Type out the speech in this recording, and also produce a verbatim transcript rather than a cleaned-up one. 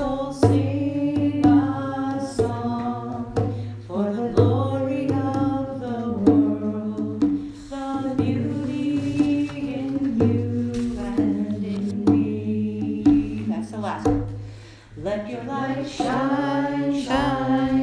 soul sing a song for the glory of the world, the beauty in you and in me. That's the last one. Let your light shine, shine.